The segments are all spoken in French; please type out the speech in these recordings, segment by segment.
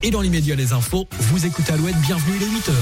Et dans l'immédiat, les infos, vous écoutez Alouette, bienvenue, il est 8h.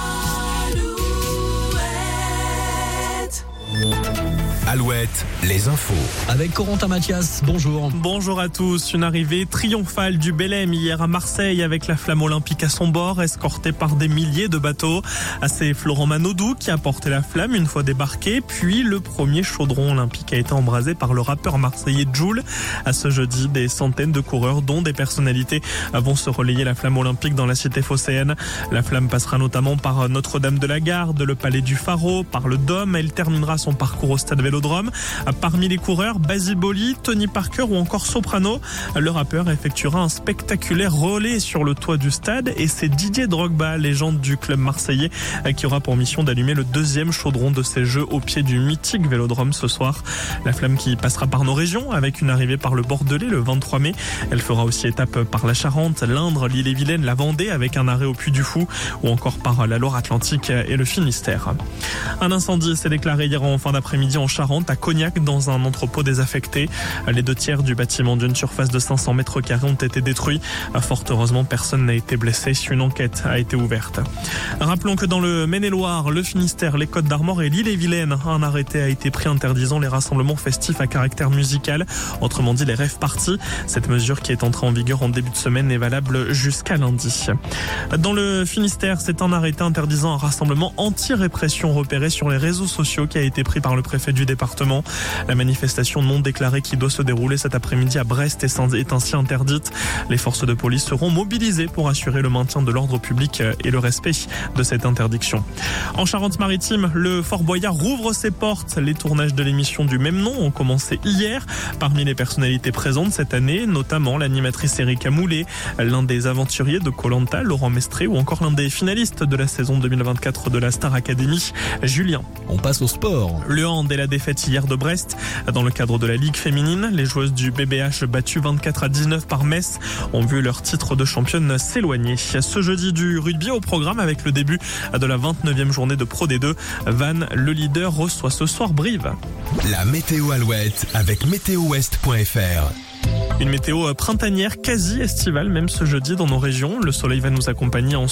Alouette, les infos. Avec Corentin Mathias, bonjour. Bonjour à tous. Une arrivée triomphale du Belém hier à Marseille avec la flamme olympique à son bord, escortée par des milliers de bateaux. C'est Florent Manodou qui a porté la flamme une fois débarqué, puis le premier chaudron olympique a été embrasé par le rappeur marseillais Jul. À ce jeudi, des centaines de coureurs, dont des personnalités, vont se relayer la flamme olympique dans la cité phocéenne. La flamme passera notamment par Notre-Dame de la Garde, le Palais du Pharo, par le Dôme. Elle terminera son parcours au stade Vélodrome. Parmi les coureurs, Basile Boli, Tony Parker ou encore Soprano. Le rappeur effectuera un spectaculaire relais sur le toit du stade et c'est Didier Drogba, légende du club marseillais, qui aura pour mission d'allumer le deuxième chaudron de ces Jeux au pied du mythique Vélodrome ce soir. La flamme qui passera par nos régions avec une arrivée par le Bordelais le 23 mai. Elle fera aussi étape par la Charente, l'Indre, l'Ille-et-Vilaine, la Vendée avec un arrêt au Puy du Fou ou encore par la Loire-Atlantique et le Finistère. Un incendie s'est déclaré hier en fin d'après-midi en Charente, à Cognac, dans un entrepôt désaffecté. Les 2/3 du bâtiment d'une surface de 500 mètres carrés ont été détruits. Fort heureusement, personne n'a été blessé. Une enquête a été ouverte. Rappelons que dans le Maine-et-Loire, le Finistère, les Côtes-d'Armor et l'Ille-et-Vilaine, un arrêté a été pris interdisant les rassemblements festifs à caractère musical, autrement dit les rave-parties. Cette mesure qui est entrée en vigueur en début de semaine est valable jusqu'à lundi. Dans le Finistère, c'est un arrêté interdisant un rassemblement anti-répression repéré sur les réseaux sociaux qui a été pris par le préfet du département. La manifestation non déclarée qui doit se dérouler cet après-midi à Brest est ainsi interdite. Les forces de police seront mobilisées pour assurer le maintien de l'ordre public et le respect de cette interdiction. En Charente-Maritime, le Fort Boyard rouvre ses portes. Les tournages de l'émission du même nom ont commencé hier. Parmi les personnalités présentes cette année, notamment l'animatrice Erika Moulet, l'un des aventuriers de Koh-Lanta, Laurent Mestré, ou encore l'un des finalistes de la saison 2024 de la Star Academy, Julien. On passe au sport. Le hand et la défaite hier de Brest. Dans le cadre de la Ligue féminine, les joueuses du BBH battues 24-19 par Metz ont vu leur titre de championne s'éloigner. Ce jeudi, du rugby au programme avec le début de la 29e journée de Pro D2. Vannes, le leader, reçoit ce soir Brive. La météo Alouette avec météowest.fr. Une météo printanière, quasi estivale même ce jeudi dans nos régions. Le soleil va nous accompagner en